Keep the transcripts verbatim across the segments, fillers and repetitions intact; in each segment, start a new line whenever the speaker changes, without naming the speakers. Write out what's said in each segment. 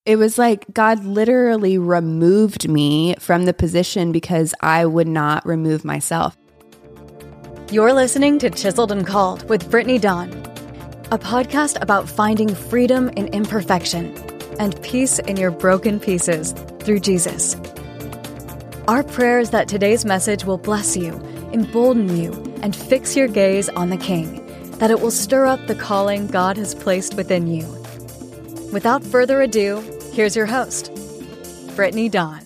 It was like God literally removed me from the position because I would not remove myself.
You're listening to Chiseled and Called with Brittany Dawn, a podcast about finding freedom in imperfection and peace in your broken pieces through Jesus. Our prayer is that today's message will bless you, embolden you, and fix your gaze on the King, that it will stir up the calling God has placed within you. Without further ado, here's your host, Brittany Dawn.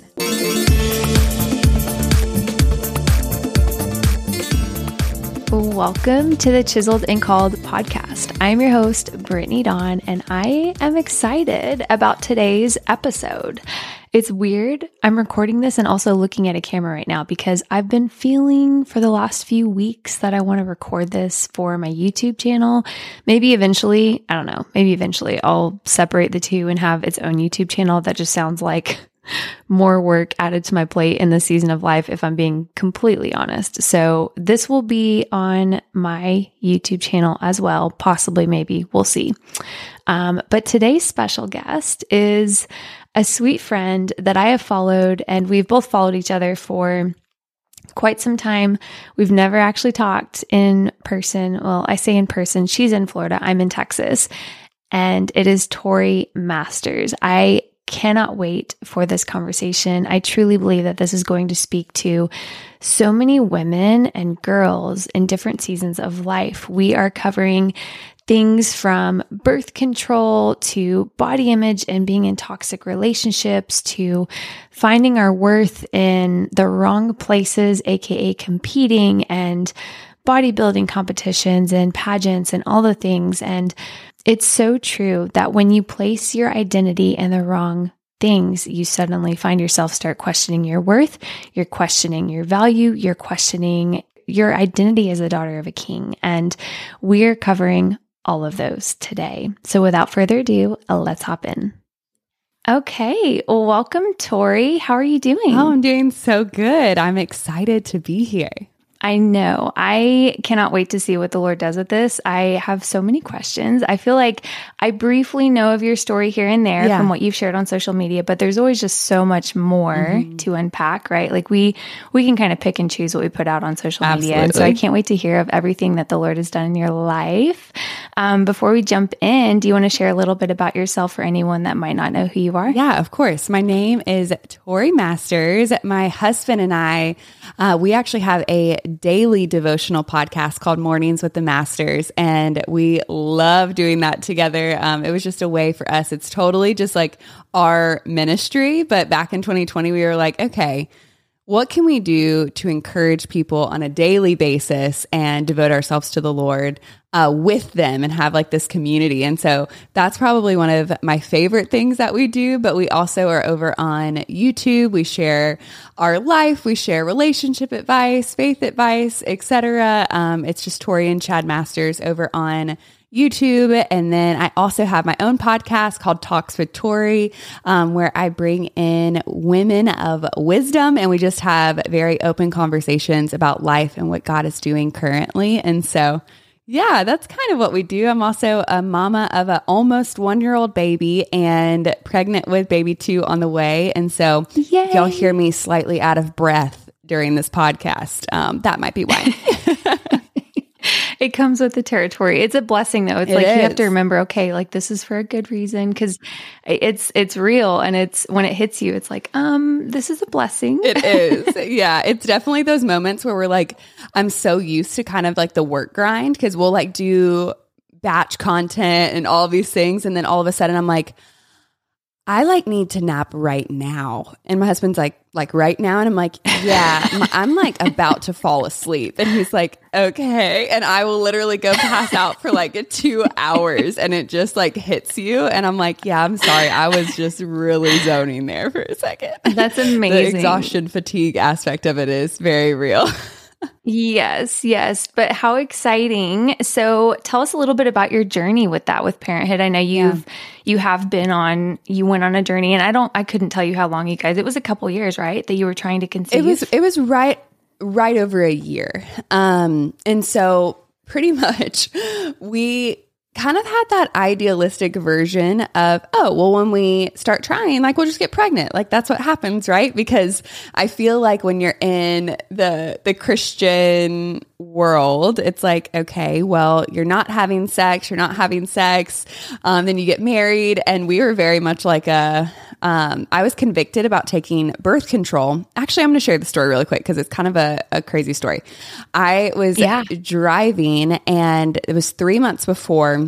Welcome to the Chiseled and Called podcast. I'm your host, Brittany Dawn, and I am excited about today's episode. It's weird. I'm recording this and also looking at a camera right now because I've been feeling for the last few weeks that I want to record this for my YouTube channel. Maybe eventually, I don't know, maybe eventually I'll separate the two and have its own YouTube channel. That just sounds like more work added to my plate in this season of life, if I'm being completely honest. So this will be on my YouTube channel as well. Possibly, maybe, we'll see. Um, but today's special guest is a sweet friend that I have followed, and we've both followed each other for quite some time. We've never actually talked in person. Well, I say in person. She's in Florida. I'm in Texas. And it is Tori Masters. I cannot wait for this conversation. I truly believe that this is going to speak to so many women and girls in different seasons of life. We are covering things from birth control to body image and being in toxic relationships to finding our worth in the wrong places, aka competing and bodybuilding competitions and pageants and all the things. And it's so true that when you place your identity in the wrong things, you suddenly find yourself start questioning your worth, you're questioning your value, you're questioning your identity as a daughter of a king. And we're covering all of those today. So without further ado, let's hop in. Okay, well, welcome, Tori. How are you doing?
Oh, I'm doing so good. I'm excited to be here.
I know. I cannot wait to see what the Lord does with this. I have so many questions. I feel like I briefly know of your story here and there yeah. from what you've shared on social media, but there's always just so much more mm-hmm. to unpack, right? Like we we can kind of pick and choose what we put out on social
Absolutely.
media. And so I can't wait to hear of everything that the Lord has done in your life. Um, before we jump in, do you want to share a little bit about yourself for anyone that might not know who you are?
Yeah, of course. My name is Tori Masters. My husband and I, uh, we actually have a daily devotional podcast called Mornings with the Masters, and we love doing that together. Um, it was just a way for us. It's totally just like our ministry, but back in twenty twenty, we were like, okay, what can we do to encourage people on a daily basis and devote ourselves to the Lord uh, with them and have like this community? And so that's probably one of my favorite things that we do, but we also are over on YouTube. We share our life, we share relationship advice, faith advice, et cetera. Um, it's just Tori and Chad Masters over on YouTube. And then I also have my own podcast called Talks with Tori, um, where I bring in women of wisdom and we just have very open conversations about life and what God is doing currently. And so, yeah, that's kind of what we do. I'm also a mama of an almost one-year-old baby and pregnant with baby two on the way. And so Yay. If y'all hear me slightly out of breath during this podcast, um, that might be why.
It comes with the territory. It's a blessing though. It's
it
like
is.
You have to remember, okay, like this is for a good reason because it's it's real, and it's when it hits you, it's like, um, this is a blessing.
It is. Yeah. It's definitely those moments where we're like, I'm so used to kind of like the work grind because we'll like do batch content and all these things. And then all of a sudden I'm like, I like need to nap right now. And my husband's like, like right now. And I'm like, yeah, I'm like about to fall asleep. And he's like, okay. And I will literally go pass out for like two hours and it just like hits you. And I'm like, yeah, I'm sorry. I was just really zoning there for a second.
That's amazing.
The exhaustion fatigue aspect of it is very real.
Yes, yes. But how exciting. So tell us a little bit about your journey with that, with parenthood. I know you've, yeah. you have been on, you went on a journey, and I don't, I couldn't tell you how long, you guys, it was a couple years, right? That you were trying to conceive.
It was, it was right, right over a year. Um, and so pretty much we kind of had that idealistic version of, oh, well, when we start trying, like we'll just get pregnant. Like that's what happens, right? Because I feel like when you're in the the Christian world, it's like, okay, well, you're not having sex, you're not having sex, um, then you get married. And we were very much like a, um, I was convicted about taking birth control. Actually, I'm going to share the story really quick because it's kind of a, a crazy story. I was
Yeah.
driving and it was three months before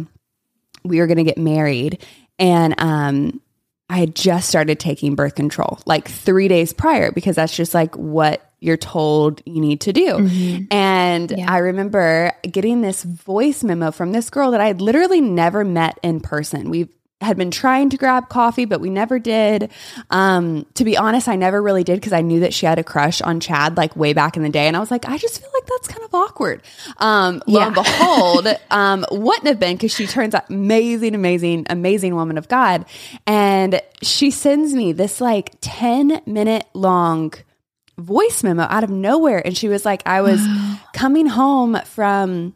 we were going to get married. And um, I had just started taking birth control like three days prior because that's just like what you're told you need to do. Mm-hmm. And
Yeah.
I remember getting this voice memo from this girl that I had literally never met in person. We had been trying to grab coffee, but we never did. Um, to be honest, I never really did because I knew that she had a crush on Chad like way back in the day. And I was like, I just feel like that's kind of awkward. Um, lo
Yeah.
and behold, um, wouldn't have been because she turns out amazing, amazing, amazing woman of God. And she sends me this like ten minute long voice memo out of nowhere. And she was like, I was coming home from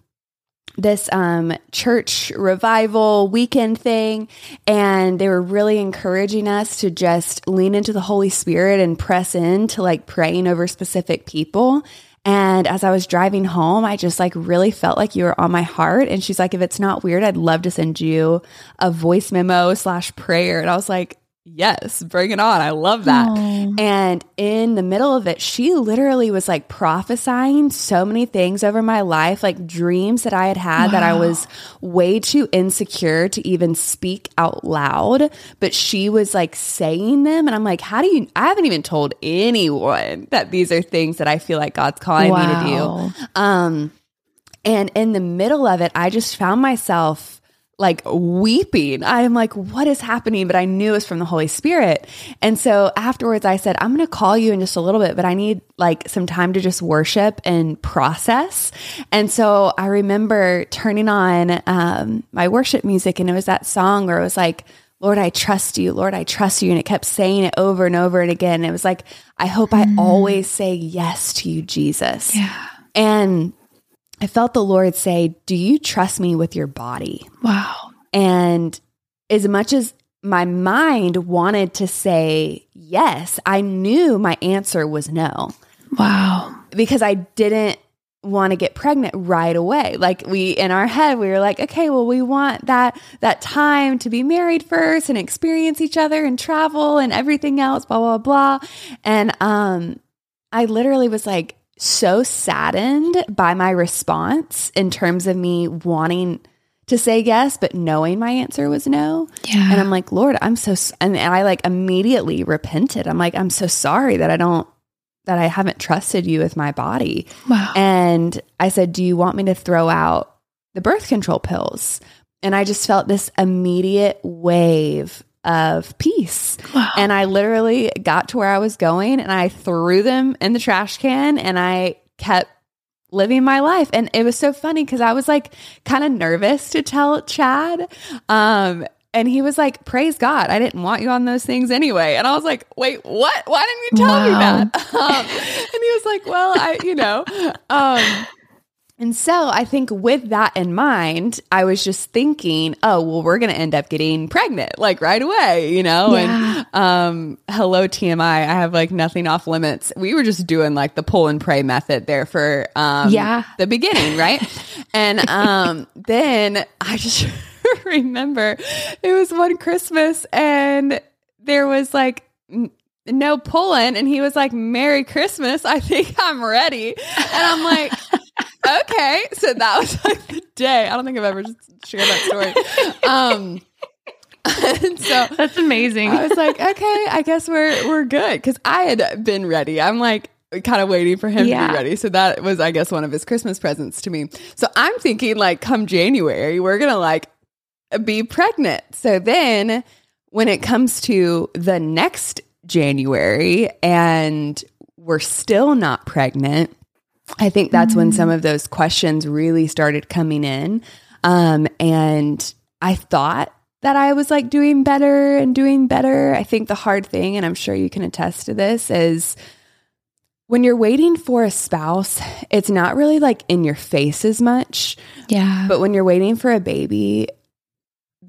this um, church revival weekend thing, and they were really encouraging us to just lean into the Holy Spirit and press into like praying over specific people. And as I was driving home, I just like really felt like you were on my heart. And she's like, if it's not weird, I'd love to send you a voice memo slash prayer. And I was like, yes, bring it on. I love that.
Aww.
And in the middle of it, she literally was like prophesying so many things over my life, like dreams that I had had wow. that I was way too insecure to even speak out loud. But she was like saying them. And I'm like, how do you, I haven't even told anyone that these are things that I feel like God's calling
wow.
me to do. Um, and in the middle of it, I just found myself like weeping. I'm like, what is happening? But I knew it was from the Holy Spirit. And so afterwards I said, I'm going to call you in just a little bit, but I need like some time to just worship and process. And so I remember turning on um, my worship music, and it was that song where it was like, Lord, I trust you. Lord, I trust you. And it kept saying it over and over and again. It was like, I hope mm. I always say yes to you, Jesus.
Yeah.
And I felt the Lord say, do you trust me with your body?
Wow.
And as much as my mind wanted to say yes, I knew my answer was no.
Wow.
Because I didn't want to get pregnant right away. Like we, in our head, we were like, okay, well, we want that, that time to be married first and experience each other and travel and everything else, blah, blah, blah. And um, I literally was like, so saddened by my response in terms of me wanting to say yes, but knowing my answer was no.
Yeah.
And I'm like, Lord, I'm so, and I like immediately repented. I'm like, I'm so sorry that I don't, that I haven't trusted you with my body.
Wow.
And I said, do you want me to throw out the birth control pills? And I just felt this immediate wave of peace.
Wow.
And I literally got to where I was going and I threw them in the trash can and I kept living my life. And it was so funny because I was like kind of nervous to tell Chad. Um, and he was like, praise God, I didn't want you on those things anyway. And I was like, wait, what? Why didn't you tell
wow.
me that? Um, and he was like, well, I, you know, um, and so I think with that in mind, I was just thinking, oh, well, we're going to end up getting pregnant like right away, you know?
Yeah.
And um, hello, T M I, I have like nothing off limits. We were just doing like the pull and pray method there for um,
yeah.
the beginning, right? And um, then I just remember it was one Christmas and there was like n- no pulling. And he was like, Merry Christmas. I think I'm ready. And I'm like, okay. So that was like the day. I don't think I've ever shared that story. Um, and so
that's amazing.
I was like, okay, I guess we're, we're good. Cause I had been ready. I'm like kind of waiting for him
yeah.
to be ready. So that was, I guess, one of his Christmas presents to me. So I'm thinking like come January, we're going to like be pregnant. So then when it comes to the next January and we're still not pregnant, I think that's mm. when some of those questions really started coming in. Um, and I thought that I was like doing better and doing better. I think the hard thing, and I'm sure you can attest to this, is when you're waiting for a spouse, it's not really like in your face as much.
Yeah.
But when you're waiting for a baby,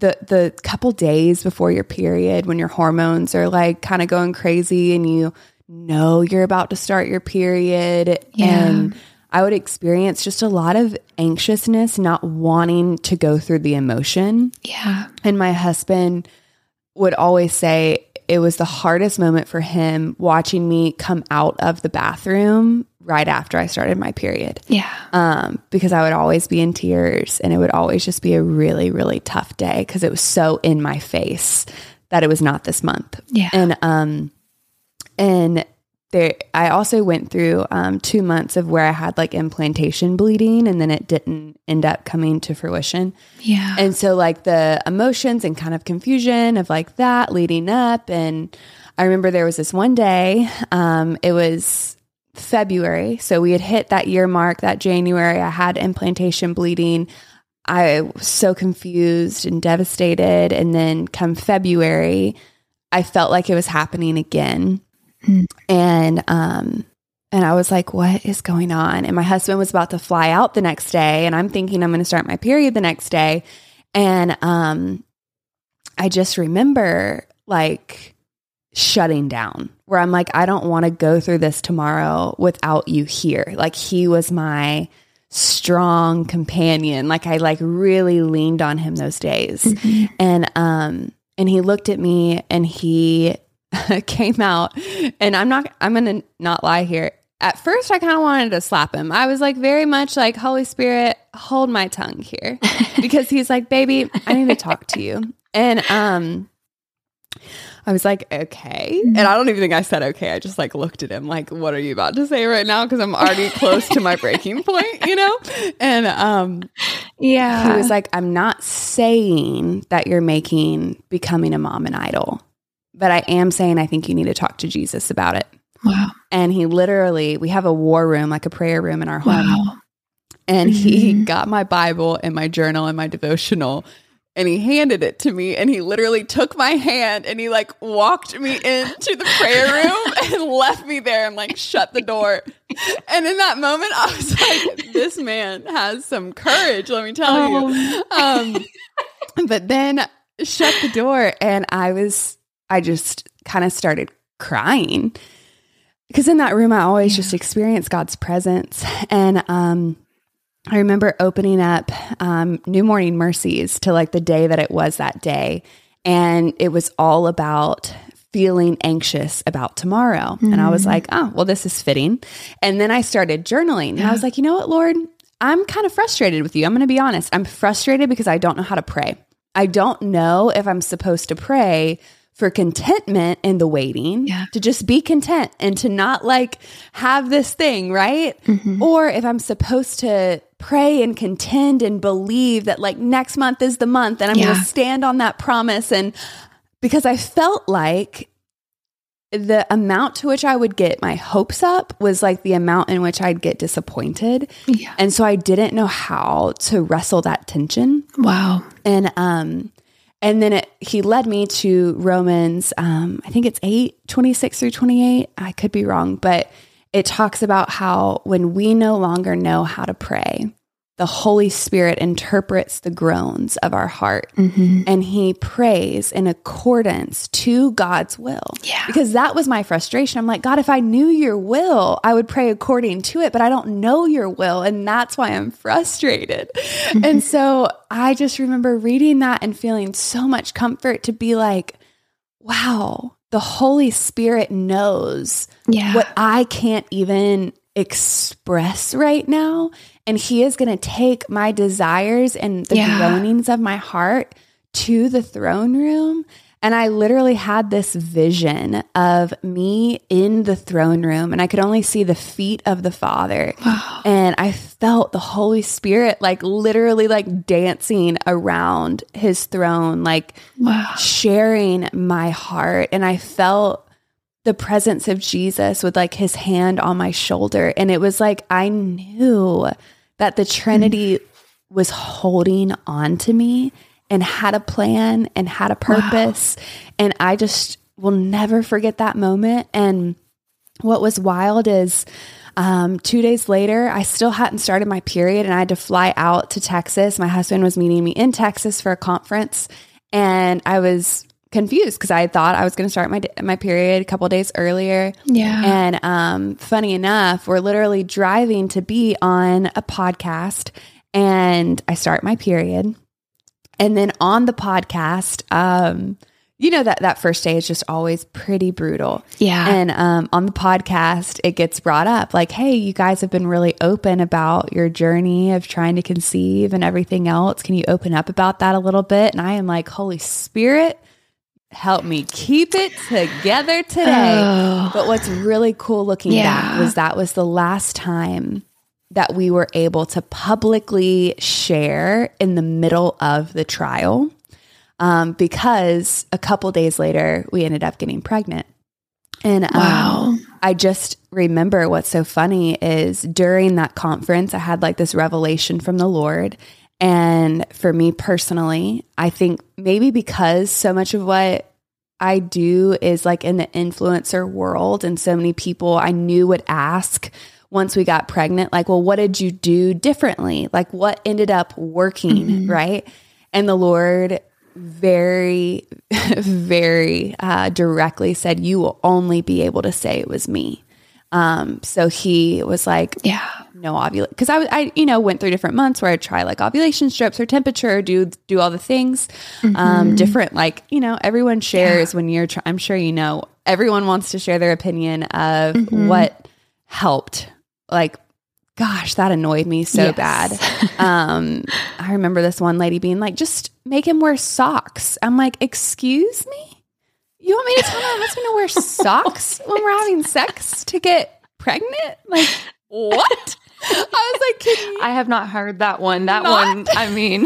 the the couple days before your period, when your hormones are like kind of going crazy and you know you're about to start your period.
Yeah.
And I would experience just a lot of anxiousness, not wanting to go through the emotion.
Yeah.
And my husband would always say it was the hardest moment for him watching me come out of the bathroom right after I started my period.
Yeah.
Um, because I would always be in tears, and it would always just be a really, really tough day because it was so in my face that it was not this month.
Yeah.
And, um, and there, I also went through, um, two months of where I had like implantation bleeding, and then it didn't end up coming to fruition.
Yeah.
And so like the emotions and kind of confusion of like that leading up. And I remember there was this one day, um, it was February. So we had hit that year mark, that January. I had implantation bleeding. I was so confused and devastated. And then come February, I felt like it was happening again. Mm. And, um, and I was like, what is going on? And my husband was about to fly out the next day, and I'm thinking I'm going to start my period the next day. And, um, I just remember like shutting down, where I'm like, I don't want to go through this tomorrow without you here. Like, he was my strong companion. Like, I like really leaned on him those days. Mm-hmm. And, um, and he looked at me and he came out, and I'm not, I'm going to not lie here. At first I kind of wanted to slap him. I was like, very much like, Holy Spirit, hold my tongue here, because he's like, baby, I need to talk to you. And, um, I was like, okay. And I don't even think I said okay. I just like looked at him like, what are you about to say right now? Because I'm already close to my breaking point, you know? And um,
yeah,
he was like, I'm not saying that you're making becoming a mom an idol, but I am saying I think you need to talk to Jesus about it.
Wow.
And he literally, we have a war room, like a prayer room in our home.
Wow.
And
Mm-hmm.
he got my Bible and my journal and my devotional, and he handed it to me, and he literally took my hand and he like walked me into the prayer room and left me there and like shut the door. And in that moment, I was like, this man has some courage, let me tell
Oh.
you. Um, but then shut the door, and I was, I just kind of started crying, because in that room, I always yeah. just experienced God's presence. And, um, I remember opening up um, New Morning Mercies to like the day that it was that day. And it was all about feeling anxious about tomorrow. Mm-hmm. And I was like, oh, well, this is fitting. And then I started journaling. Yeah. And I was like, you know what, Lord, I'm kind of frustrated with you. I'm going to be honest. I'm frustrated because I don't know how to pray. I don't know if I'm supposed to pray for contentment in the waiting, yeah. to just be content and to not like have this thing, right? Mm-hmm. Or if I'm supposed to pray and contend and believe that like next month is the month and I'm yeah. going to stand on that promise. And because I felt like the amount to which I would get my hopes up was like the amount in which I'd get disappointed. Yeah. And so I didn't know how to wrestle that tension.
Wow.
And, um, And then it, he led me to Romans, um, I think it's eight, twenty-six through twenty-eight. I could be wrong, but it talks about how when we no longer know how to pray, the Holy Spirit interprets the groans of our heart, mm-hmm. and he prays in accordance to God's will.
Yeah.
Because that was my frustration. I'm like, God, if I knew your will, I would pray according to it, but I don't know your will. And that's why I'm frustrated. Mm-hmm. And so I just remember reading that and feeling so much comfort to be like, wow, the Holy Spirit knows
yeah.
what I can't even express right now. And he is going to take my desires and the yeah. groanings of my heart to the throne room. And I literally had this vision of me in the throne room, and I could only see the feet of the Father.
Wow.
And I felt the Holy Spirit like literally like dancing around his throne, like
wow.
sharing my heart. And I felt the presence of Jesus with like his hand on my shoulder. And it was like, I knew that the Trinity mm-hmm. was holding on to me and had a plan and had a purpose. Wow. And I just will never forget that moment. And what was wild is um, two days later, I still hadn't started my period, and I had to fly out to Texas. My husband was meeting me in Texas for a conference. And I was confused because I thought I was going to start my my period a couple days earlier.
Yeah.
And um, funny enough, we're literally driving to be on a podcast, and I start my period. And then on the podcast, um, you know, that, that first day is just always pretty brutal.
Yeah.
And um, on the podcast, it gets brought up like, hey, you guys have been really open about your journey of trying to conceive and everything else. Can you open up about that a little bit? And I am like, Holy Spirit, help me keep it together today.
Oh.
But what's really cool looking
Yeah.
back was that was the last time that we were able to publicly share in the middle of the trial. Um, because a couple days later, we ended up getting pregnant. And um,
Wow.
I just remember what's so funny is during that conference, I had like this revelation from the Lord. And for me personally, I think maybe because so much of what I do is like in the influencer world, and so many people I knew would ask once we got pregnant, like, well, what did you do differently? Like what ended up working, mm-hmm. right? And the Lord very, very uh, directly said, you will only be able to say it was me. Um, so he was like,
yeah,
no ovulation. Because I, I, you know, went through different months where I'd try like ovulation strips or temperature, do do all the things, mm-hmm. um, different. Like, you know, everyone shares yeah. when you're. Try- I'm sure you know everyone wants to share their opinion of mm-hmm. what helped. Like, gosh, that annoyed me so yes. bad. Um, I remember this one lady being like, just make him wear socks. I'm like, excuse me? You want me to tell my husband to wear socks when we're having sex to get pregnant? Like, what? I was like, can you?
I have not heard that one. That
not?
one, I mean.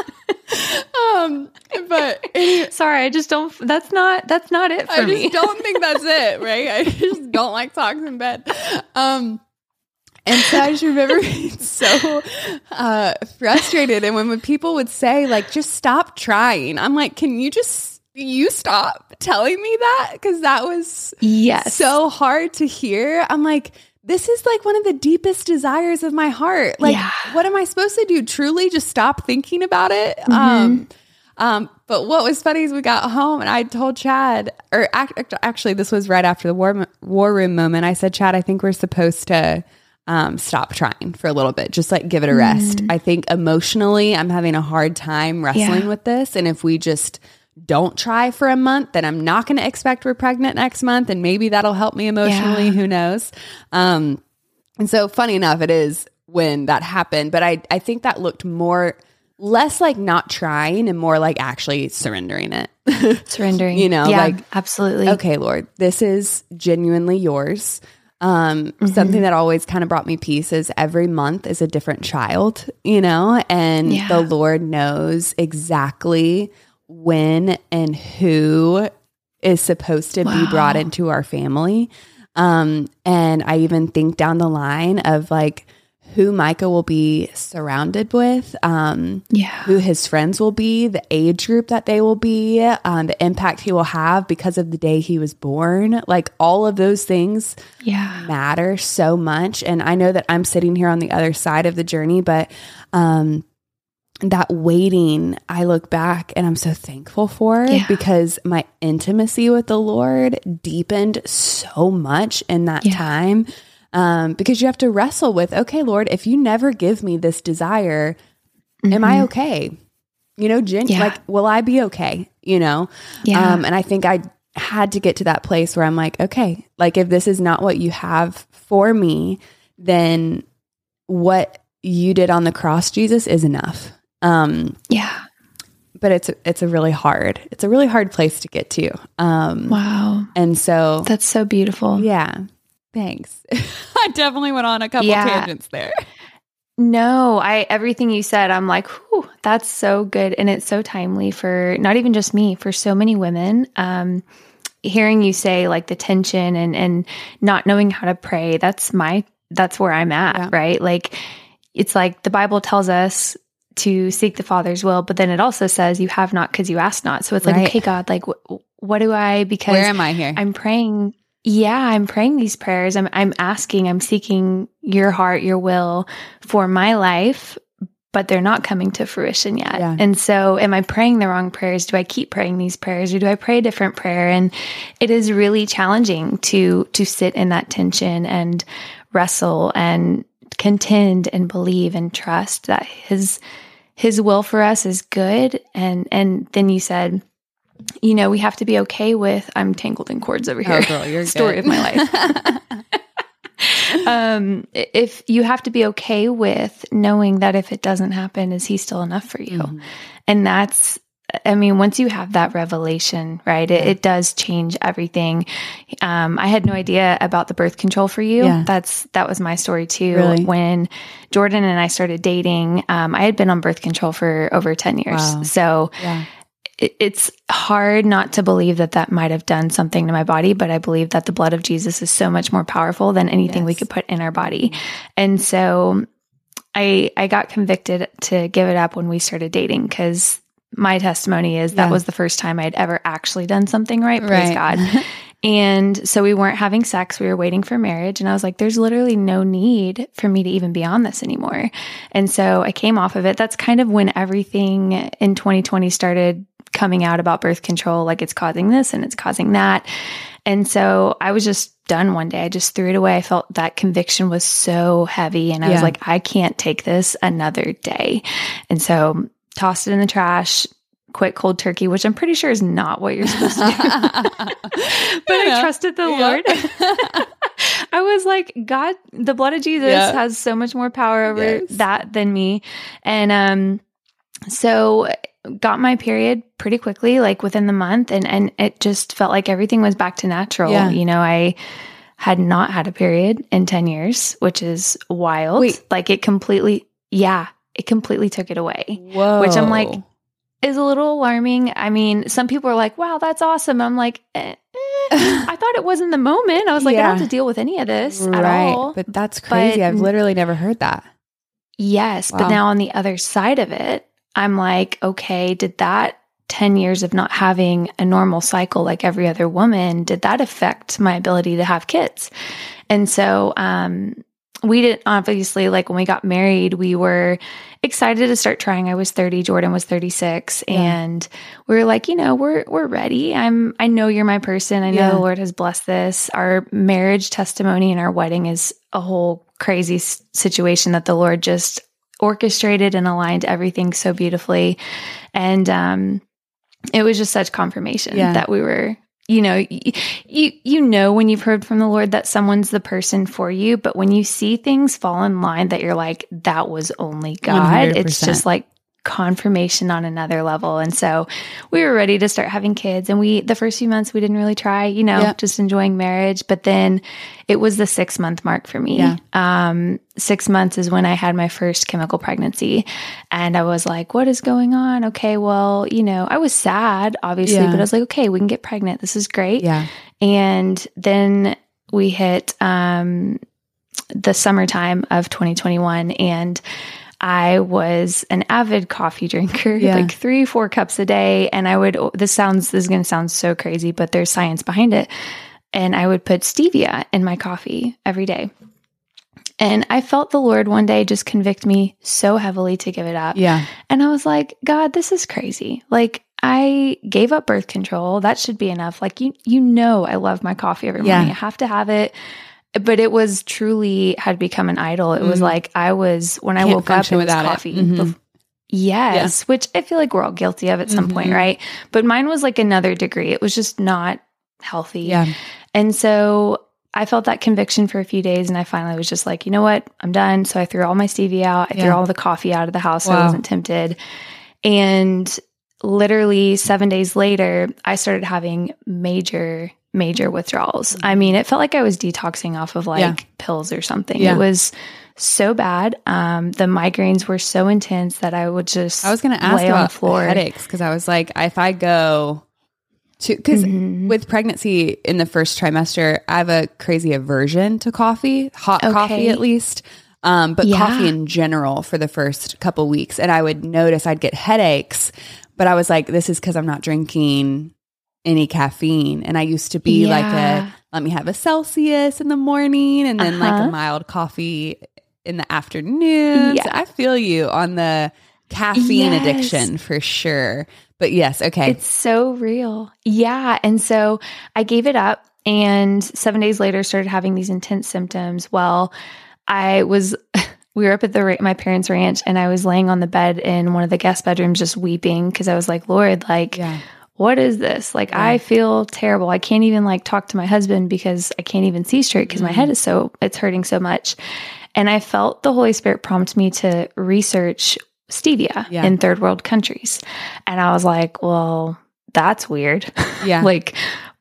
um, but anyway,
sorry, I just don't, that's not, that's not it for
I
me.
I just don't think that's it, right? I just don't like socks in bed. Um, And so I just remember being so uh, frustrated. And when, when people would say, like, just stop trying, I'm like, can you just, you stop telling me that? Because that was
yes.
so hard to hear. I'm like, this is like one of the deepest desires of my heart. Like, yeah. what am I supposed to do? Truly just stop thinking about it? Mm-hmm. Um, um, but what was funny is we got home and I told Chad, or act, actually this was right after the war, war room moment. I said, Chad, I think we're supposed to Um, stop trying for a little bit. Just like give it a rest. Mm. I think emotionally I'm having a hard time wrestling yeah. with this. And if we just don't try for a month, then I'm not going to expect we're pregnant next month. And maybe that'll help me emotionally. Yeah. Who knows? Um, and so funny enough, it is when that happened, but I, I think that looked more, less like not trying and more like actually surrendering it.
Surrendering.
You know,
yeah,
like,
absolutely.
Okay, Lord, this is genuinely yours. Um, mm-hmm. Something that always kind of brought me peace is every month is a different child, you know, and yeah. the Lord knows exactly when and who is supposed to wow. be brought into our family. Um, and I even think down the line of like who Micah will be surrounded with, um,
yeah.
who his friends will be, the age group that they will be, um, the impact he will have because of the day he was born. Like all of those things
yeah.
matter so much. And I know that I'm sitting here on the other side of the journey, but um, that waiting, I look back and I'm so thankful for
yeah.
because my intimacy with the Lord deepened so much in that yeah. time. Um, because you have to wrestle with, okay, Lord, if you never give me this desire, mm-hmm. am I okay? You know, gen- yeah. like, will I be okay? You know?
Yeah.
Um, and I think I had to get to that place where I'm like, okay, like if this is not what you have for me, then what you did on the cross, Jesus, is enough. Um,
yeah.
But it's, it's a really hard, it's a really hard place to get to. Um,
wow.
And so
that's so beautiful.
Yeah. Thanks. I definitely went on a couple
yeah.
tangents there.
No, I everything you said, I'm like, whew, that's so good. And it's so timely for not even just me, for so many women. Um, hearing you say like the tension and and not knowing how to pray, that's my that's where I'm at, yeah. right? Like it's like the Bible tells us to seek the Father's will, but then it also says you have not because you ask not. So it's like, right. okay, God, like wh- what do I, because
where am I here?
I'm praying. Yeah, I'm praying these prayers. I'm I'm asking, I'm seeking your heart, your will for my life, but they're not coming to fruition yet.
Yeah.
And so am I praying the wrong prayers? Do I keep praying these prayers, or do I pray a different prayer? And it is really challenging to, to sit in that tension and wrestle and contend and believe and trust that his, his will for us is good. And, and then you said, you know, we have to be okay with, I'm tangled in cords over here.
Oh, girl, you're
Story
good.
of my life. um, if you have to be okay with knowing that if it doesn't happen, is he still enough for you? Mm-hmm. And that's, I mean, once you have that revelation, right, it,
yeah.
it does change everything. Um, I had no idea about the birth control for you.
Yeah.
That's, that was my story too.
Really?
When Jordan and I started dating, um, I had been on birth control for over ten years.
Wow.
So
yeah.
it's hard not to believe that that might have done something to my body, but I believe that the blood of Jesus is so much more powerful than anything yes. we could put in our body. And so I I got convicted to give it up when we started dating, because my testimony is that yeah. was the first time I'd ever actually done something right, praise
right.
God. And so we weren't having sex. We were waiting for marriage. And I was like, there's literally no need for me to even be on this anymore. And so I came off of it. That's kind of when everything in twenty twenty started coming out about birth control, like it's causing this and it's causing that. And so I was just done one day. I just threw it away. I felt that conviction was so heavy. And I yeah. was like, I can't take this another day. And so tossed it in the trash, quit cold turkey, which I'm pretty sure is not what you're supposed to do. But I trusted the
yeah.
Lord. I was like, God, the blood of Jesus yeah. has so much more power over yes. that than me. And um, so got my period pretty quickly, like within the month. And, and it just felt like everything was back to natural.
Yeah.
You know, I had not had a period in ten years, which is wild.
Wait.
Like it completely, yeah, it completely took it away.
Whoa.
Which I'm like, is a little alarming. I mean, some people are like, wow, that's awesome. I'm like, eh, eh. I thought it was in the moment. I was like, yeah. I don't have to deal with any of this
right.
at all.
But that's crazy. But, I've literally never heard that.
Yes. Wow. But now on the other side of it, I'm like, okay, did that ten years of not having a normal cycle like every other woman, did that affect my ability to have kids? And so, um, we didn't, obviously, like when we got married, we were excited to start trying. I was thirty, Jordan was thirty-six. Yeah. And we were like, you know, we're, we're ready. I'm, I know you're my person. I know yeah. the Lord has blessed this. Our marriage testimony and our wedding is a whole crazy s- situation that the Lord just orchestrated and aligned everything so beautifully. And, um, it was just such confirmation yeah. that we were, you know, you, you, you know, when you've heard from the Lord that someone's the person for you, but when you see things fall in line that you're like, that was only God, one hundred percent. It's just like confirmation on another level. And so we were ready to start having kids. And we, the first few months, we didn't really try, you know, yeah. just enjoying marriage. But then it was the six month mark for me. Yeah. Um, six months is when I had my first chemical pregnancy. And I was like, what is going on? Okay, well, you know, I was sad, obviously, yeah. but I was like, okay, we can get pregnant. This is great.
Yeah.
And then we hit um, the summertime of twenty twenty-one, and I was an avid coffee drinker, yeah. like three, four cups a day. And I would, this sounds, this is going to sound so crazy, but there's science behind it. And I would put stevia in my coffee every day. And I felt the Lord one day just convict me so heavily to give it up.
Yeah.
And I was like, God, this is crazy. Like, I gave up birth control. That should be enough. Like, you, you know, I love my coffee every morning. Yeah. I have to have it. But it was truly had become an idol. It mm-hmm. was like I was, when I
Can't
woke up, it was coffee.
It. Mm-hmm.
Yes, yeah. Which I feel like we're all guilty of at some mm-hmm. point, right? But mine was like another degree. It was just not healthy.
Yeah.
And so I felt that conviction for a few days, and I finally was just like, you know what? I'm done. So I threw all my stevia out. I yeah. threw all the coffee out of the house wow. so I wasn't tempted. And literally seven days later, I started having major major withdrawals. I mean, it felt like I was detoxing off of like yeah. pills or something. Yeah. It was so bad. Um, the migraines were so intense that I would just
I was going to ask
lay
about
on the floor.
headaches, because I was like, if I go to, because mm-hmm. with pregnancy in the first trimester, I have a crazy aversion to coffee, hot okay. coffee at least, um, but yeah. coffee in general for the first couple weeks. And I would notice I'd get headaches, but I was like, this is because I'm not drinking any caffeine. And I used to be yeah. like a, let me have a Celsius in the morning and then uh-huh. like a mild coffee in the afternoons.
Yeah.
I feel you on the caffeine
Yes.
addiction for sure. But yes, okay.
It's so real. Yeah. And so I gave it up and seven days later started having these intense symptoms. Well, I was, we were up at the ra- my parents' ranch and I was laying on the bed in one of the guest bedrooms just weeping because I was like, Lord, like,
Yeah.
what is this? Like,
Yeah.
I feel terrible. I can't even like talk to my husband because I can't even see straight because
Mm.
my head is so, it's hurting so much. And I felt the Holy Spirit prompt me to research stevia
Yeah.
in third world countries. And I was like, well, that's weird.
Yeah.
Like,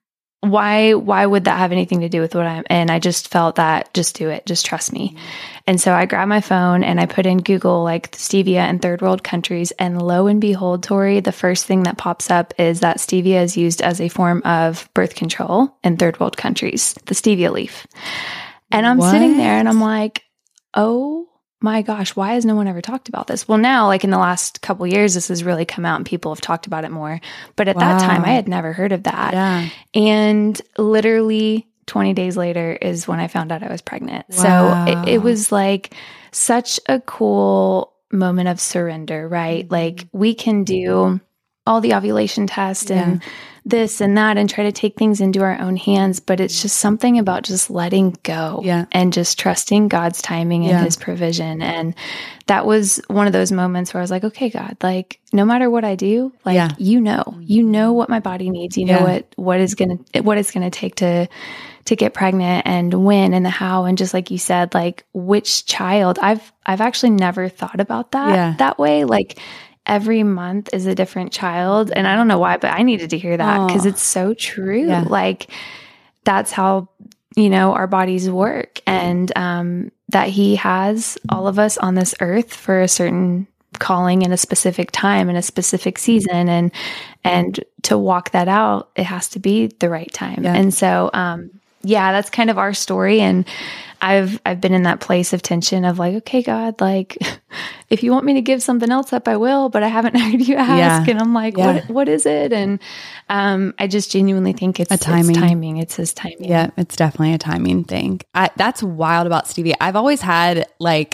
why, why would that have anything to do with what I'm, and I just felt that just do it, just trust me. And so I grabbed my phone and I put in Google, like stevia in third world countries. And lo and behold, Tori, the first thing that pops up is that stevia is used as a form of birth control in third world countries, the stevia leaf. And I'm sitting there and I'm like, oh my gosh, why has no one ever talked about this? Well, now, like in the last couple of years, this has really come out and people have talked about it more. But at that time,
Wow.
I had never heard of that.
Yeah.
And literally twenty days later is when I found out I was pregnant.
Wow.
So it, it was like such a cool moment of surrender, right?
Mm-hmm.
Like we can do all the ovulation tests and this and that and try to take things into our own hands, but it's just something about just letting go
Yeah.
and just trusting God's timing and
Yeah.
his provision. And that was one of those moments where I was like, okay, God, like no matter what I do, like
Yeah.
you know, you know what my body needs, you know
Yeah.
what, what is going to, what it's going to take to, to get pregnant and when and the how. And just like you said, like which child I've, I've actually never thought about that
Yeah.
that way. Like every month is a different child. And I don't know why, but I needed to hear that because
Aw.
it's so true.
Yeah.
Like that's how, you know, our bodies work. And um, that he has all of us on this earth for a certain calling in a specific time in a specific season. And, and to walk that out, it has to be the right time.
Yeah.
And so, um, yeah, that's kind of our story. And I've, I've been in that place of tension of like, okay, God, like if you want me to give something else up, I will, but I haven't heard you ask.
Yeah.
And I'm like,
Yeah.
what, what is it? And, um, I just genuinely think it's
A timing.
It's timing. It's his timing.
Yeah, it's definitely a timing thing. I, that's wild about stevia. I've always had like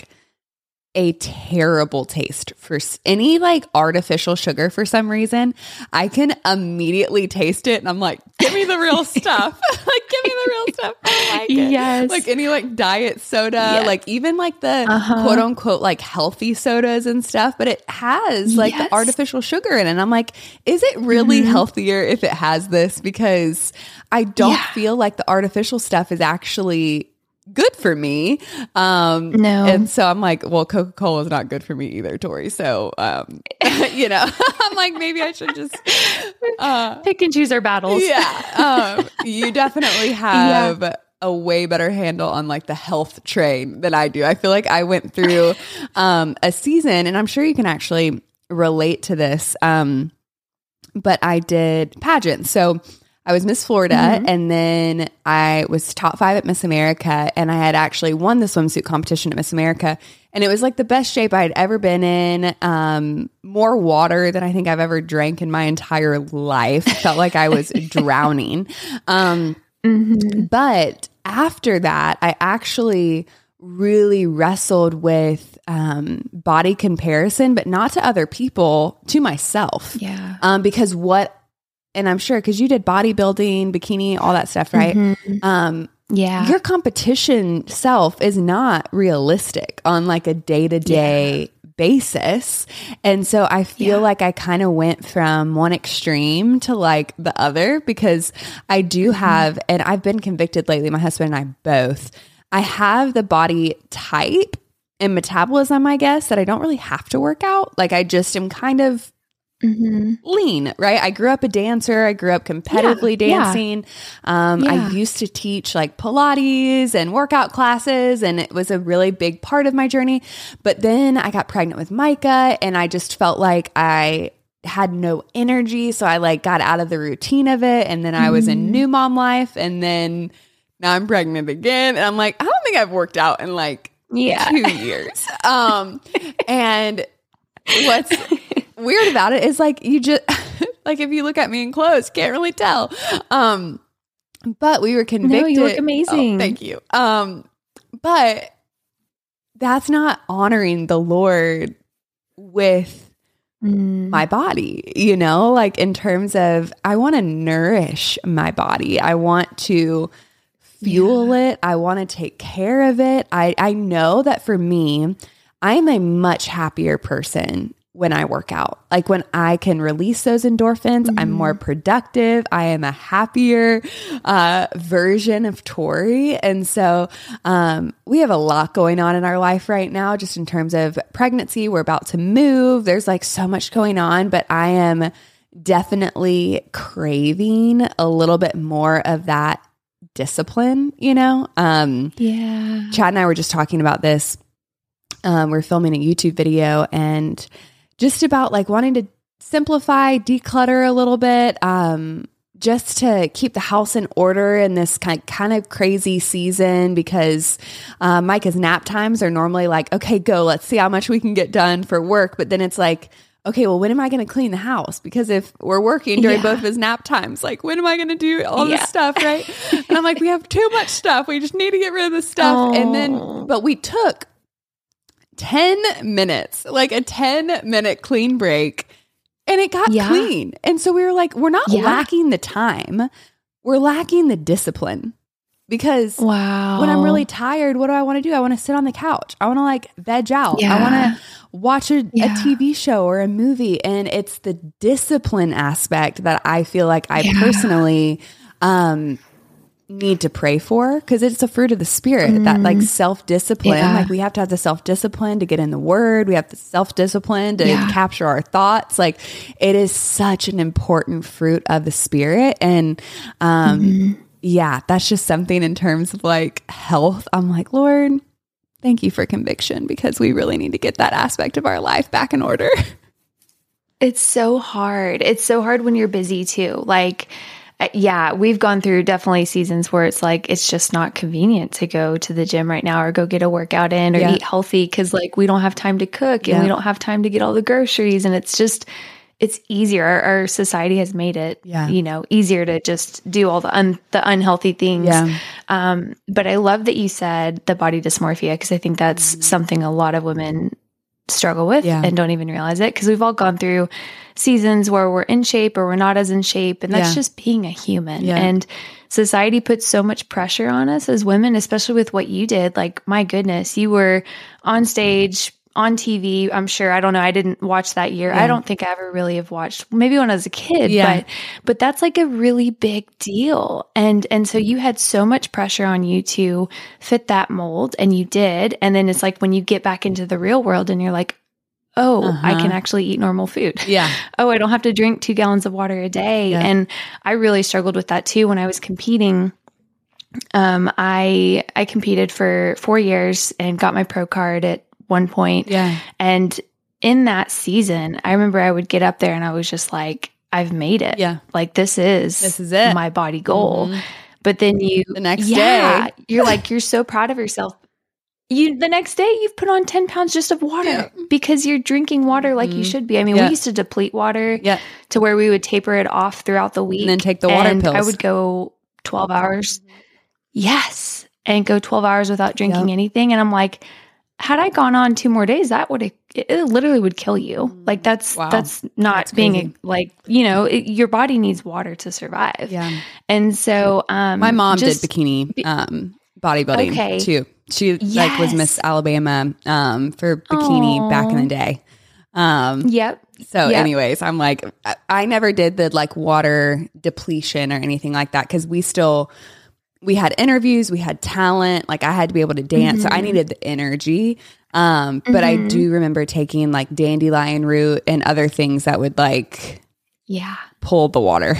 a terrible taste for s- any like artificial sugar for some reason. I can immediately taste it and I'm like, give me the real stuff. Like, give me the real stuff. I like it.
Yes.
Like any like diet soda,
Yes.
like even like the
Uh-huh.
quote unquote like healthy sodas and stuff, but it has like
Yes.
the artificial sugar in it. And I'm like, is it really
Mm-hmm.
healthier if it has this? Because I don't
Yeah.
feel like the artificial stuff is actually good for me. Um,
No.
And so I'm like, well, Coca-Cola is not good for me either, Tori. So, um, you know, I'm like, maybe I should just, uh,
Pick and choose our battles.
yeah. Um, you definitely have a way better handle on like the health train than I do. I feel like I went through, um, a season and I'm sure you can actually relate to this. Um, but I did pageants. So I was Miss Florida
Mm-hmm.
and then I was top five at Miss America and I had actually won the swimsuit competition at Miss America and it was like the best shape I'd ever been in. Um, more water than I think I've ever drank in my entire life. Felt like I was drowning. Um,
Mm-hmm.
but after that, I actually really wrestled with um, body comparison, but not to other people, to myself.
Yeah.
Um, because what, and I'm sure because you did bodybuilding, bikini, all that stuff, right?
Mhm.
Um,
Yeah.
your competition self is not realistic on like a day to day basis. And so I feel
Yeah.
like I kind of went from one extreme to like the other because I do have, and I've been convicted lately, my husband and I both, I have the body type and metabolism, I guess, that I don't really have to work out. Like I just am kind of
Mm-hmm.
lean, right? I grew up a dancer. I grew up competitively
Yeah, yeah.
dancing. Um, I
Yeah.
used to teach like Pilates and workout classes, and it was a really big part of my journey. But then I got pregnant with Micah, and I just felt like I had no energy. So I like got out of the routine of it. And then I was in new mom life, and then now I'm pregnant again. And I'm like, I don't think I've worked out in like
Yeah.
two years. Um, and what's weird about it is like you just like if you look at me in clothes, can't really tell. Um, but we were convicted.
you look amazing.
Oh, thank you. Um, but that's not honoring the Lord with
Mm.
my body, you know, like in terms of, I want to nourish my body. I want to fuel
Yeah.
it. I want to take care of it. I, I know that for me, I'm a much happier person when I work out. Like when I can release those endorphins,
Mm-hmm.
I'm more productive. I am a happier uh, version of Tori. And so um, we have a lot going on in our life right now, just in terms of pregnancy. We're about to move. There's like so much going on, but I am definitely craving a little bit more of that discipline, you know? Um,
Yeah.
Chad and I were just talking about this. Um, we're filming a YouTube video and just about like wanting to simplify, declutter a little bit, um, just to keep the house in order in this kind kind of crazy season, because uh, Micah's nap times are normally like, okay, go, let's see how much we can get done for work. But then it's like, okay, well, when am I going to clean the house? Because if we're working during
Yeah.
both of his nap times, like, when am I going to do all
Yeah.
this stuff, right? And I'm like, we have too much stuff. We just need to get rid of this stuff. And then,
Oh.
but we took ten minutes, like a ten minute clean break, and it got
Yeah.
clean. And so we were like, we're not
Yeah.
lacking the time. We're lacking the discipline, because
Wow.
when I'm really tired, what do I want to do? I want to sit on the couch. I want to like veg out.
Yeah.
I want to watch a,
Yeah.
a T V show or a movie. And it's the discipline aspect that I feel like I
Yeah.
personally um, need to pray for, because it's a fruit of the Spirit, that like self-discipline.
Yeah.
Like we have to have the self-discipline to get in the Word. We have the self-discipline to
Yeah.
capture our thoughts. Like it is such an important fruit of the Spirit. And um,
Mm-hmm.
yeah, that's just something in terms of like health. I'm like, Lord, thank you for conviction, because we really need to get that aspect of our life back in order.
It's so hard. It's so hard when you're busy too. Like, uh, yeah, we've gone through definitely seasons where it's like, it's just not convenient to go to the gym right now or go get a workout in or
Yeah.
eat healthy, because like we don't have time to cook and
Yeah.
we don't have time to get all the groceries. And it's just, it's easier. Our, our society has made it,
Yeah.
you know, easier to just do all the un, the unhealthy things.
Yeah.
Um, but I love that you said the body dysmorphia, because I think that's
Mm-hmm.
something a lot of women struggle with
Yeah.
and don't even realize it, because we've all gone through seasons where we're in shape or we're not as in shape, and that's
Yeah.
just being a human.
Yeah.
And society puts so much pressure on us as women, especially with what you did. Like, my goodness, you were on stage, on T V. I'm sure, I don't know, I didn't watch that year.
Yeah.
I don't think I ever really have watched, maybe when I was a kid,
Yeah.
but but that's like a really big deal. And and so you had so much pressure on you to fit that mold, and you did. And then it's like when you get back into the real world and you're like, oh, I
Uh-huh.
can actually eat normal food.
Yeah.
Oh, I don't have to drink two gallons of water a day.
Yeah.
And I really struggled with that too when I was competing. Um, I I competed for four years and got my pro card at one point.
Yeah.
And in that season, I remember I would get up there and I was just like, I've made it.
Yeah.
Like, this is
This is it.
my body goal.
Mhm.
But then you
The next
yeah,
day.
you're like, you're so proud of yourself. You the next day you've put on ten pounds just of water
Yeah.
because you're drinking water like you
Mhm.
should be. I mean,
Yeah.
we used to deplete water
Yeah.
to where we would taper it off throughout the week.
And then take the water
and I
pills.
would go twelve hours. Yes. And go twelve hours without drinking
Yep.
anything. And I'm like, had I gone on two more days, that would, it, it literally would kill you. Like, that's,
Wow.
that's not
That's
being
crazy.
a, like, you know, it, your body needs water to survive.
Yeah.
And so, um,
My mom
just-
did bikini um, bodybuilding
Okay.
too. She like was
Yes.
Miss Alabama um, for bikini
Aw.
back in the day. Um,
Yep.
So,
Yep.
anyways, I'm like, I, I never did the like water depletion or anything like that, because we still, we had interviews, we had talent. Like, I had to be able to dance, so I needed the energy. Um, but I do remember taking like dandelion root and other things that would like
Yeah.
pull the water.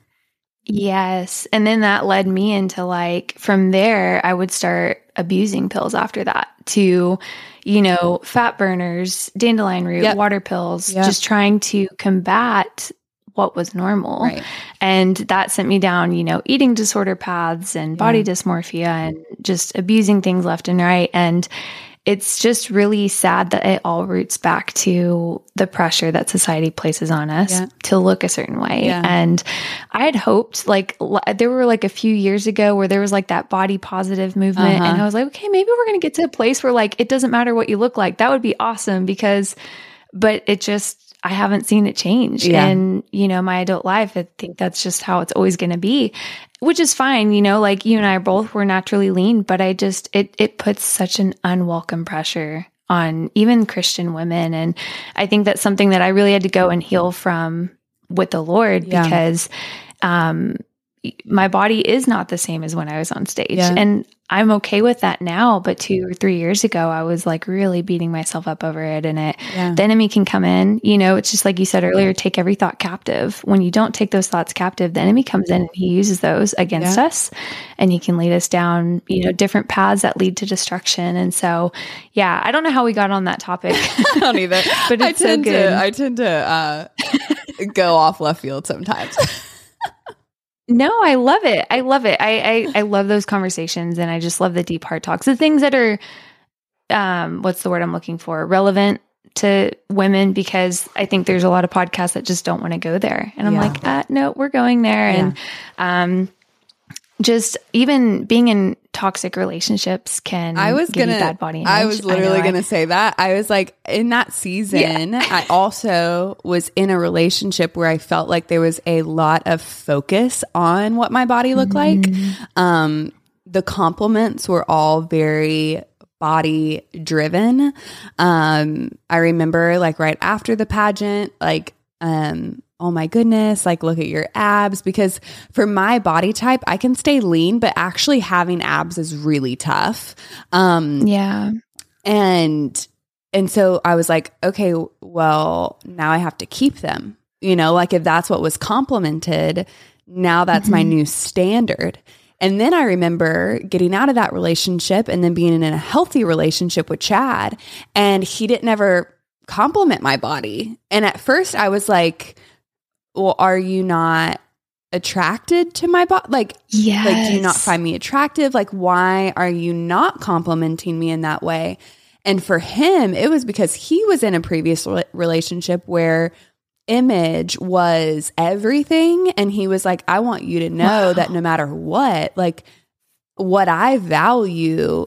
Yes. And then that led me into like, from there, I would start abusing pills after that to, you know, fat burners, dandelion root,
Yep.
water pills,
Yep.
just trying to combat what was normal.
Right.
And that sent me down, you know, eating disorder paths and body dysmorphia and just abusing things left and right. And it's just really sad that it all roots back to the pressure that society places on us
Yeah.
to look a certain way.
Yeah.
And I had hoped, like, l- there were like a few years ago where there was like that body positive movement.
Uh-huh.
And I was like, okay, maybe we're going to get to a place where like, it doesn't matter what you look like. That would be awesome because, but it just, I haven't seen it change
Yeah.
in, you know, my adult life. I think that's just how it's always going to be, which is fine. You know, like you and I are both were naturally lean, but I just, it, it puts such an unwelcome pressure on even Christian women. And I think that's something that I really had to go and heal from with the Lord
Yeah.
because, um, my body is not the same as when I was on stage.
Yeah.
And I'm okay with that now. But two or three years ago, I was like really beating myself up over it. And it,
Yeah.
the enemy can come in, you know, it's just like you said earlier, take every thought captive. When you don't take those thoughts captive, the enemy comes in and he uses those against
Yeah.
us and he can lead us down, you know, different paths that lead to destruction. And so, yeah, I don't know how we got on that topic.
I don't either.
But
I
it's so
tend
good.
to I tend to uh, go off left field sometimes.
No, I love it. I love it. I, I I love those conversations and I just love the deep heart talks. The things that are um what's the word I'm looking for? Relevant to women because I think there's a lot of podcasts that just don't want to go there. And I'm
Yeah.
like, uh, no, we're going there. And um just even being in toxic relationships can
I was
give
gonna.
you bad body image.
I was literally
know, I-
gonna say that. I was like, in that season, I also was in a relationship where I felt like there was a lot of focus on what my body looked
Mm-hmm.
like. Um, the compliments were all very body driven. Um, I remember like right after the pageant, like, um, oh my goodness, like look at your abs. Because for my body type, I can stay lean, but actually having abs is really tough. Um,
Yeah.
and, and so I was like, okay, well, now I have to keep them, you know, like if that's what was complimented, now that's my new standard. And then I remember getting out of that relationship and then being in a healthy relationship with Chad, and he didn't ever compliment my body. And at first I was like, well, are you not attracted to my body? Like,
Yes.
like, do you not find me attractive? Like, why are you not complimenting me in that way? And for him, it was because he was in a previous re- relationship where image was everything. And he was like, I want you to know
Wow.
that no matter what, like what I value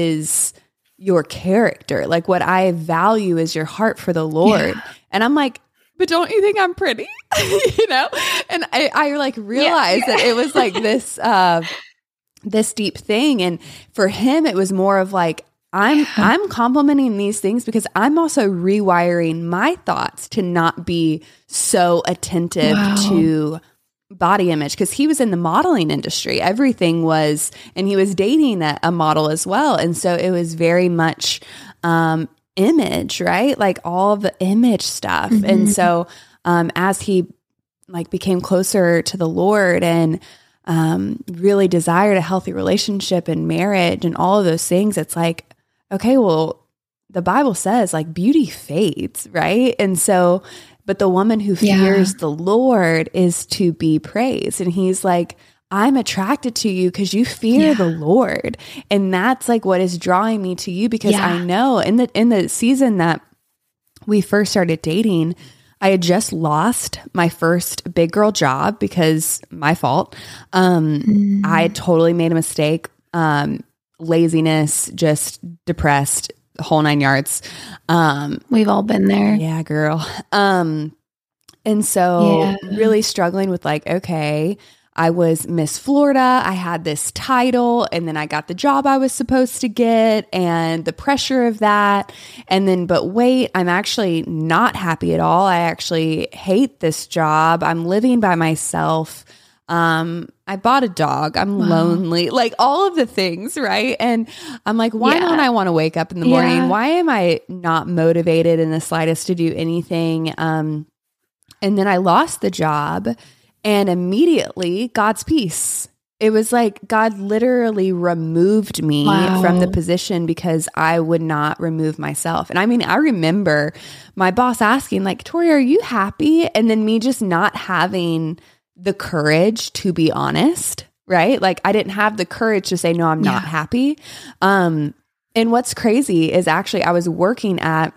is your character. Like what I value is your heart for the Lord.
Yeah.
And I'm like, but don't you think I'm pretty? You know? And I, I like realized
Yeah.
that it was like this, uh, this deep thing. And for him, it was more of like, I'm,
Yeah.
I'm complimenting these things because I'm also rewiring my thoughts to not be so attentive
Wow.
to body image. Cause he was in the modeling industry. Everything was, and he was dating a, a model as well. And so it was very much, um, image, right? Like all of the image stuff.
Mm-hmm.
And so, um, as he like became closer to the Lord and, um, really desired a healthy relationship and marriage and all of those things, it's like, okay, well, the Bible says like beauty fades, right? And so, but the woman who
Yeah.
fears the Lord is to be praised. And he's like, I'm attracted to you because you fear
Yeah.
the Lord. And that's like what is drawing me to you because
Yeah.
I know in the in the season that we first started dating, I had just lost my first big girl job because my fault. Um,
Mm.
I had totally made a mistake. Um, laziness, just depressed, the whole nine yards. Um,
We've all been there.
yeah, girl. Um, and so
Yeah.
really struggling with like, okay, I was Miss Florida. I had this title and then I got the job I was supposed to get and the pressure of that. And then, but wait, I'm actually not happy at all. I actually hate this job. I'm living by myself. Um, I bought a dog. I'm
Wow.
lonely, like all of the things. Right. And I'm like, why
Yeah.
don't I want to wake up in the morning?
Yeah.
Why am I not motivated in the slightest to do anything? Um, and then I lost the job and immediately God's peace. It was like God literally removed me
Wow.
from the position because I would not remove myself. And I mean, I remember my boss asking like, Tori, are you happy? And then me just not having the courage to be honest, right? Like I didn't have the courage to say, no, I'm not
Yeah.
happy. Um, And what's crazy is actually I was working at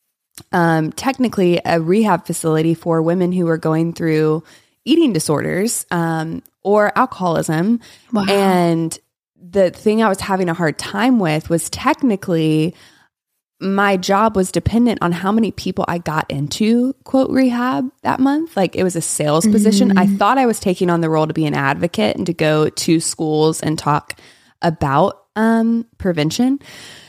um, technically a rehab facility for women who were going through eating disorders um, or alcoholism.
Wow.
And the thing I was having a hard time with was technically my job was dependent on how many people I got into quote rehab that month. Like it was a sales mm-hmm. position. I thought I was taking on the role to be an advocate and to go to schools and talk about um, prevention.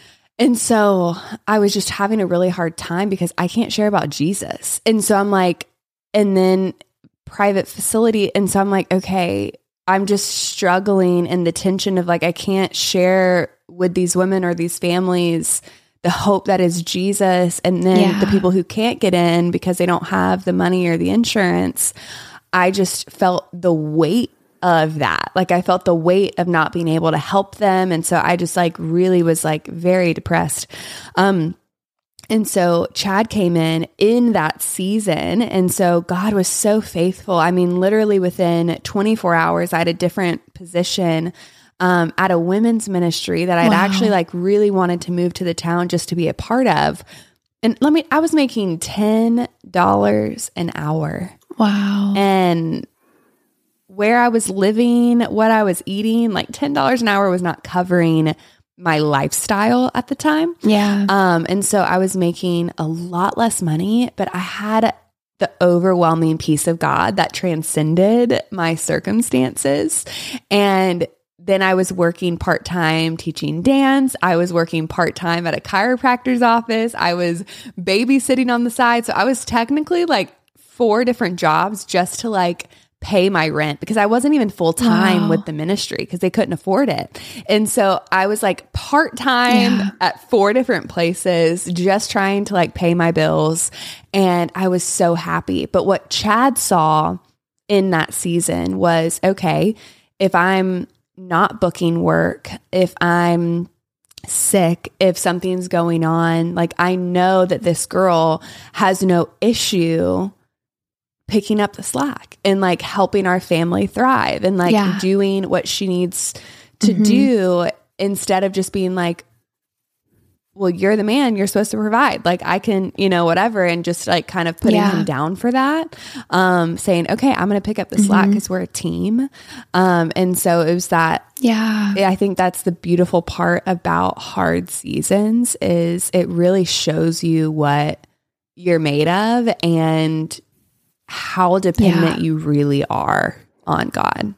And so I was just having a really hard time because I can't share about Jesus. And so I'm like, and then private facility. And so I'm like, okay, I'm just struggling in the tension of like, I can't share with these women or these families the hope that is Jesus. And then
yeah.
the people who can't get in because they don't have the money or the insurance, I just felt the weight of that. Like I felt the weight of not being able to help them. And so I just like really was like very depressed. Um, and so Chad came in in that season. And so God was so faithful. I mean, literally within twenty-four hours, I had a different position Um, at a women's ministry that I'd wow. actually like really wanted to move to the town just to be a part of. And let me, I was making ten dollars an hour.
Wow.
And where I was living, what I was eating, like ten dollars an hour was not covering my lifestyle at the time.
Yeah.
Um, and so I was making a lot less money, but I had the overwhelming peace of God that transcended my circumstances. And then I was working part-time teaching dance. I was working part-time at a chiropractor's office. I was babysitting on the side. So I was technically like four different jobs just to like pay my rent because I wasn't even full-time
wow.
with the ministry because they couldn't afford it. And so I was like part-time
yeah.
at four different places, just trying to like pay my bills. And I was so happy. But what Chad saw in that season was, okay, if I'm not booking work, if I'm sick, if something's going on, like I know that this girl has no issue picking up the slack and like helping our family thrive and like
yeah.
doing what she needs to
mm-hmm.
do instead of just being like, well, you're the man, you're supposed to provide. Like I can, you know, whatever. And just like kind of putting
yeah.
him down for that, um, saying, okay, I'm going to pick up the slack because mm-hmm. we're a team. Um, and so it was that,
yeah,
I think that's the beautiful part about hard seasons is it really shows you what you're made of and how dependent
yeah.
you really are on God.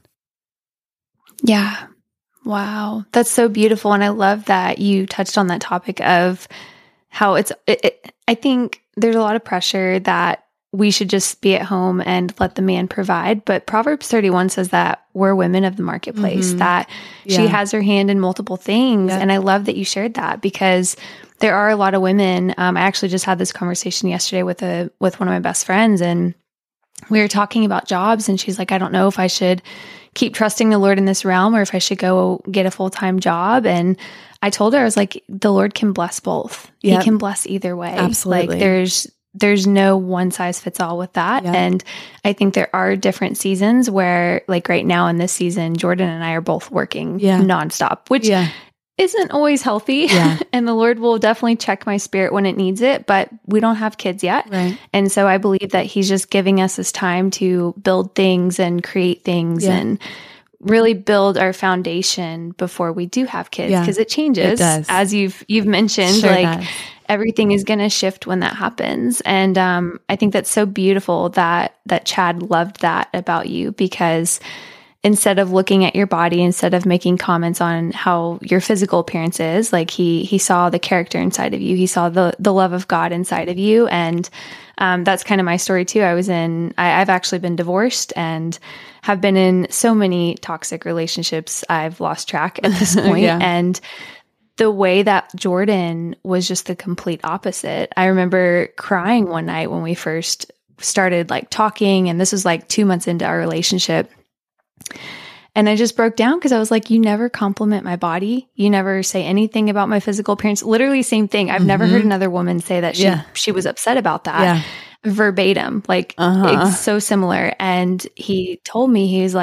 Yeah. Wow. That's so beautiful. And I love that you touched on that topic of how it's, it, it, I think there's a lot of pressure that we should just be at home and let the man provide. But Proverbs thirty-one says that we're women of the marketplace, mm-hmm. that yeah. she has her hand in multiple things. Yep. And I love that you shared that because there are a lot of women. Um, I actually just had this conversation yesterday with a, with one of my best friends, and we were talking about jobs, and she's like, I don't know if I should keep trusting the Lord in this realm or if I should go get a full-time job. And I told her, I was like, the Lord can bless both. Yep. He can bless either way.
Absolutely.
Like there's, there's no one size fits all with that. Yep. And I think there are different seasons where like right now in this season, Jordan and I are both working yeah. nonstop, which yeah. isn't always healthy. Yeah. And the Lord will definitely check my spirit when it needs it, but we don't have kids yet.
Right.
And so I believe that he's just giving us this time to build things and create things yeah. and really build our foundation before we do have kids. Yeah. Cause it changes
it
as you've, you've mentioned,
sure
like
does.
Everything is going to shift when that happens. And, um, I think that's so beautiful that, that Chad loved that about you, because instead of looking at your body, instead of making comments on how your physical appearance is, like he he saw the character inside of you. He saw the the love of God inside of you. And um, that's kind of my story too. I was in, I, I've actually been divorced and have been in so many toxic relationships. I've lost track at this point. yeah. And the way that Jordan was just the complete opposite. I remember crying one night when we first started like talking, and this was like two months into our relationship. And I just broke down because I was like, you never compliment my body. You never say anything about my physical appearance. Literally same thing. I've mm-hmm. never heard another woman say that she, yeah. she was upset about that. Yeah. Verbatim. Like uh-huh. it's so similar. And he told me, he was like,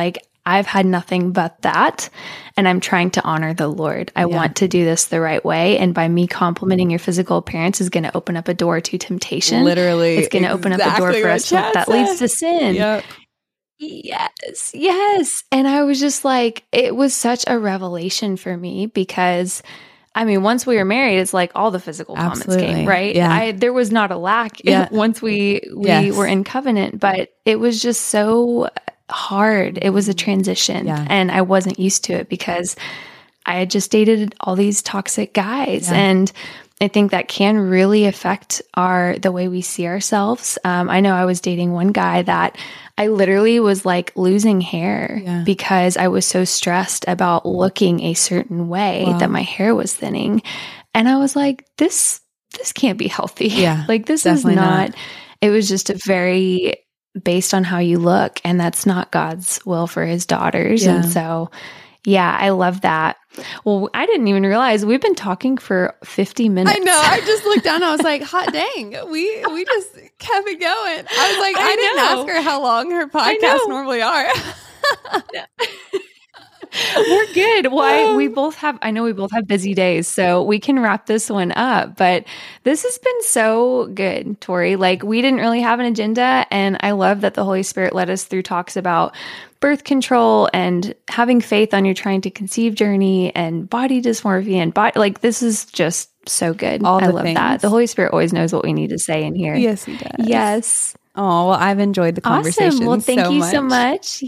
I've had nothing but that. And I'm trying to honor the Lord. I
Yeah.
want to do this the right way. And by me complimenting your physical appearance is going to open up a door to temptation.
Literally.
It's going to open up a door
exactly
for
what
us to,
Chad
that
said.
leads to sin.
Yep.
Yes, yes. And I was just like, it was such a revelation for me because, I mean, once we were married, it's like all the physical
Absolutely.
comments came, right?
Yeah.
I, there was not a lack
Yeah.
once we we
Yes.
were in covenant, but it was just so hard. It was a transition,
Yeah.
and I wasn't used to it because I had just dated all these toxic guys,
Yeah.
and I think that can really affect our the way we see ourselves. Um, I know I was dating one guy that I literally was like losing hair
Yeah.
because I was so stressed about looking a certain way
Wow.
that my hair was thinning, and I was like, "This this can't be healthy.
Yeah,
like this
definitely
is not."
not.
It was just a very based on how you look, and that's not God's will for His daughters,
Yeah.
and so. Yeah, I love that. Well, I didn't even realize we've been talking for fifty minutes.
I know. I just looked down. I was like, "Hot dang!" We we just kept it going. I was like, I,
I
didn't
know.
ask her how long her
I
podcasts
know.
normally are.
We're good. Why we both have, I know we both have busy days, so we can wrap this one up. But this has been so good, Tori. Like, we didn't really have an agenda. And I love that the Holy Spirit led us through talks about birth control and having faith on your trying to conceive journey and body dysmorphia and body. Like, this is just so good.
All
I
the
love
things.
that. The Holy Spirit always knows what we need to say in here.
Yes, he does.
Yes.
Oh, well, I've enjoyed the conversation.
Awesome. Well, thank
so
you
much.
so much.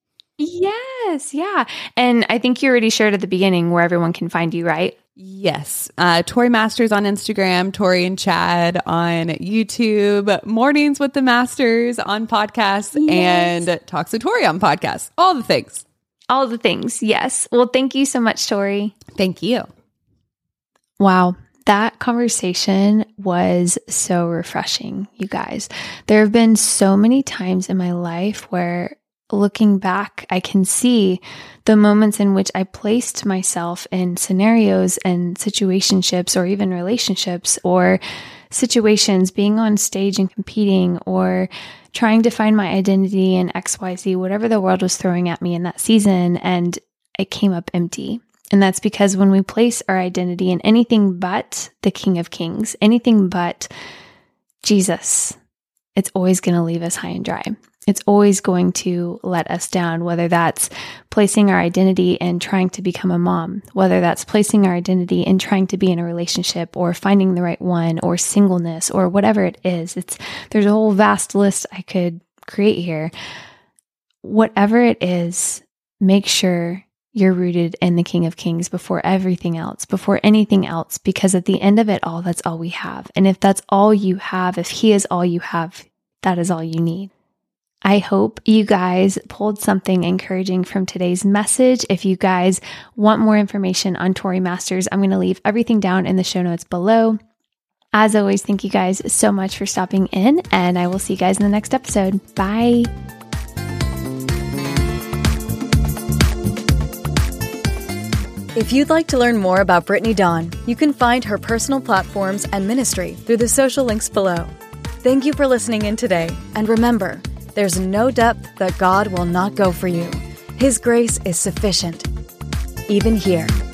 Yes. Yeah. And I think you already shared at the beginning where everyone can find you, right?
Yes. Uh, Tori Masters on Instagram, Tori and Chad on YouTube, Mornings with the Masters on podcasts,
Yes.
and Talks with Tori on podcasts. All the things.
All the things. Yes. Well, thank you so much, Tori.
Thank you.
Wow. That conversation was so refreshing, you guys. There have been so many times in my life where looking back, I can see the moments in which I placed myself in scenarios and situationships or even relationships or situations, being on stage and competing or trying to find my identity in X Y Z, whatever the world was throwing at me in that season. And I came up empty. And that's because when we place our identity in anything but the King of Kings, anything but Jesus, it's always going to leave us high and dry. It's always going to let us down, whether that's placing our identity in trying to become a mom, whether that's placing our identity in trying to be in a relationship or finding the right one or singleness or whatever it is. It's there's a whole vast list I could create here. Whatever it is, make sure you're rooted in the King of Kings before everything else, before anything else, because at the end of it all, that's all we have. And if that's all you have, if He is all you have, that is all you need. I hope you guys pulled something encouraging from today's message. If you guys want more information on Tori Masters, I'm going to leave everything down in the show notes below. As always, thank you guys so much for stopping in, and I will see you guys in the next episode. Bye.
If you'd like to learn more about Brittany Dawn, you can find her personal platforms and ministry through the social links below. Thank you for listening in today, and remember, there's no depth that God will not go for you. His grace is sufficient, even here.